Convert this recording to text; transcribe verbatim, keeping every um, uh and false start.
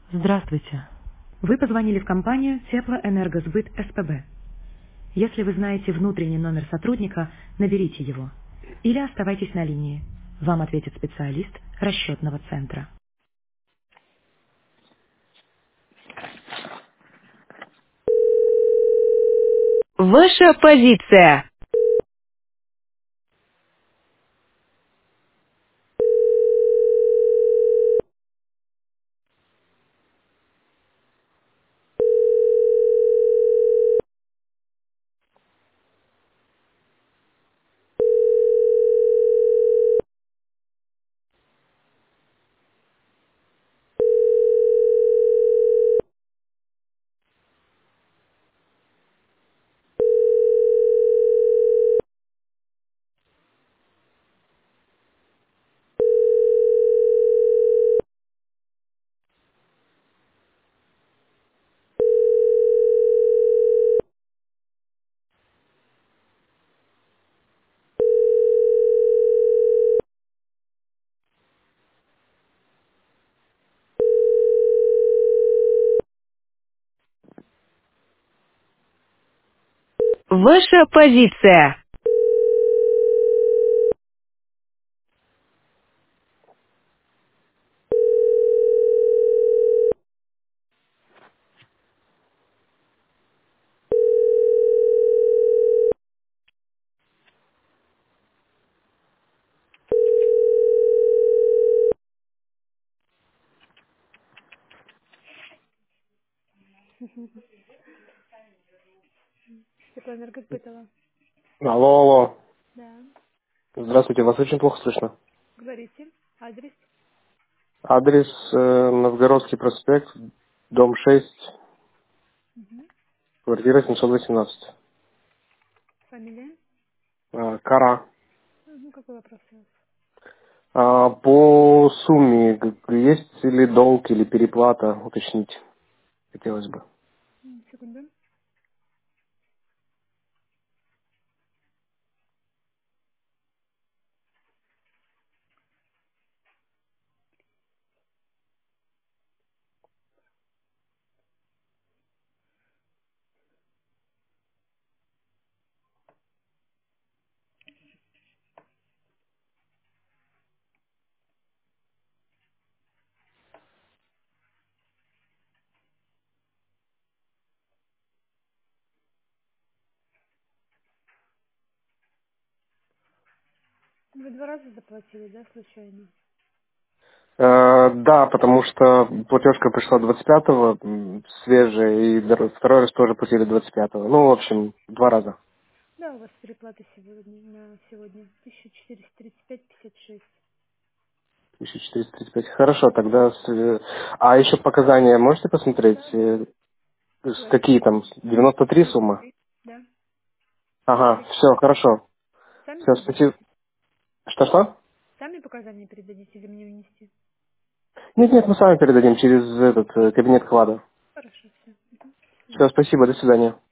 Здравствуйте. Вы позвонили в компанию Теплоэнергосбыт СПБ. Если вы знаете внутренний номер сотрудника, наберите его. Или оставайтесь на линии. Вам ответит специалист расчетного центра. Ваша позиция. Ваша позиция. Теплоэнергосбытова. Алло, алло. Да. Здравствуйте, вас очень плохо слышно. Говорите. Адрес. Адрес э, Новгородский проспект, дом шесть, Угу. квартира семьсот восемнадцать. Фамилия. Э, Кара. Угу. Какой вопрос у вас? А, по сумме г- есть ли долг или переплата, уточнить хотелось бы. М, Секунду. Вы два раза заплатили, да, случайно? Э, да, потому что платежка пришла двадцать пятого, м, свежая, и дор- второй раз тоже платили двадцать пятого. Ну, в общем, два раза. Да, у вас переплата сегодня на сегодня. тысяча четыреста тридцать пять пятьдесят шесть. тысяча четыреста тридцать пять. Хорошо, тогда... с- э, А еще показания можете посмотреть? Да. Э, с- Говорите. Какие там? девяносто три девяносто сумма? три. Да. Ага, Говорите. все, хорошо. Сами Все, спасибо. передадите? Что-что? Сами показания передадите или мне внести? Нет, нет, мы сами передадим через этот э, кабинет клада. Хорошо, все. Все, спасибо, до свидания.